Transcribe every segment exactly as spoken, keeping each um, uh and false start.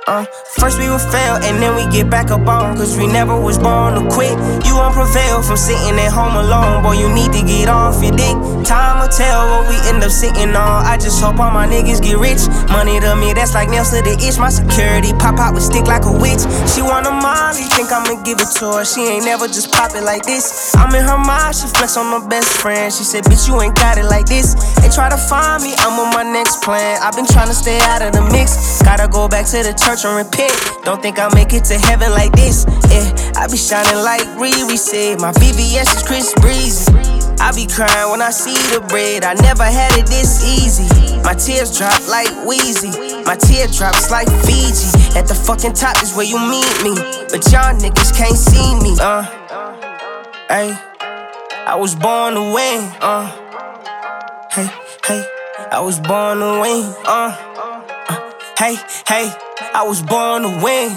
Uh, first we would fail and then we get back up on, cause we never was born to quit. You won't prevail from sitting at home alone. Boy, you need to get off your dick. Time will tell what we end up sitting on. I just hope all my niggas get rich. Money to me, that's like nails to the itch. My security pop out with stick like a witch. She want a Molly, think I'ma give it to her. She ain't never just pop it like this. I'm in her mind, she flex on my best friend. She said, bitch, you ain't got it like this. They try to find me, I'm on my next plan. I've been trying to stay out of the mix. Gotta go back to the church and repent. Don't think I'll make it to heaven like this. Yeah, I be shining like Riri said. My V V S is Chris Breezy. I be crying when I see the bread. I never had it this easy. My tears drop like Wheezy. My teardrops like Fiji. At the fucking top is where you meet me, but y'all niggas can't see me. Uh, hey, I was born to win. Uh, hey, hey, I was born to win. Uh, uh hey, hey, I was born to win.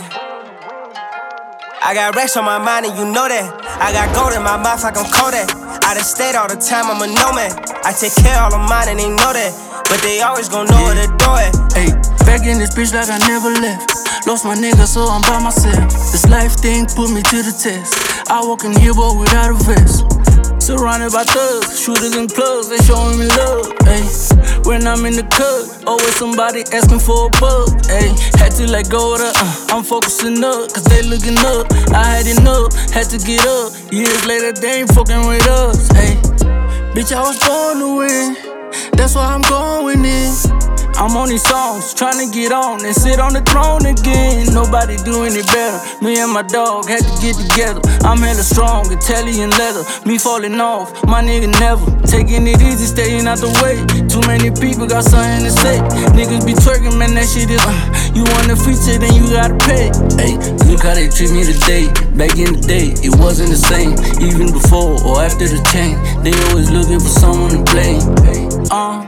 I got racks on my mind and you know that. I got gold in my mouth like I'm Kodak. I done stayed all the time, I'm a nomad. I take care of all of mine and they know that, but they always gon' know where to do it. Hey, back in this bitch like I never left. Lost my nigga, so I'm by myself. This life thing put me to the test. I walk in here, but without a vest. Surrounded by thugs, shooters and plugs, they showing me love. Ay, when I'm in the cut, always somebody asking for a bug. Ay, had to let go of the, uh, I'm focusing up, cause they looking up. I had enough, had to get up. Years later, they ain't fucking with us. Ay, bitch, I was born to win. That's why I'm going in. I'm on these songs, tryna get on and sit on the throne again. Nobody doing it better. Me and my dog had to get together. I'm hella strong, Italian leather. Me falling off, my nigga never. Taking it easy, staying out the way. Too many people got something to say. Niggas be twerking, man, that shit is uh, you want a feature, then you gotta pay. Hey, look how they treat me today. Back in the day, it wasn't the same. Even before or after the change, they always looking for someone to blame. Hey, uh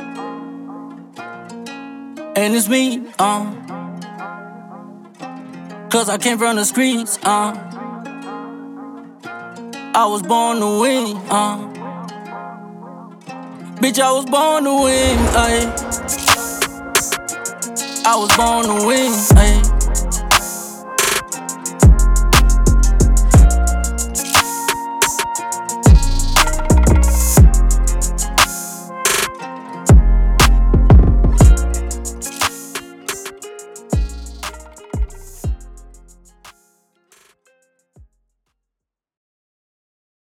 and it's me, uh cause I came from the streets, uh I was born to win, uh bitch, I was born to win, ay I was born to win, ay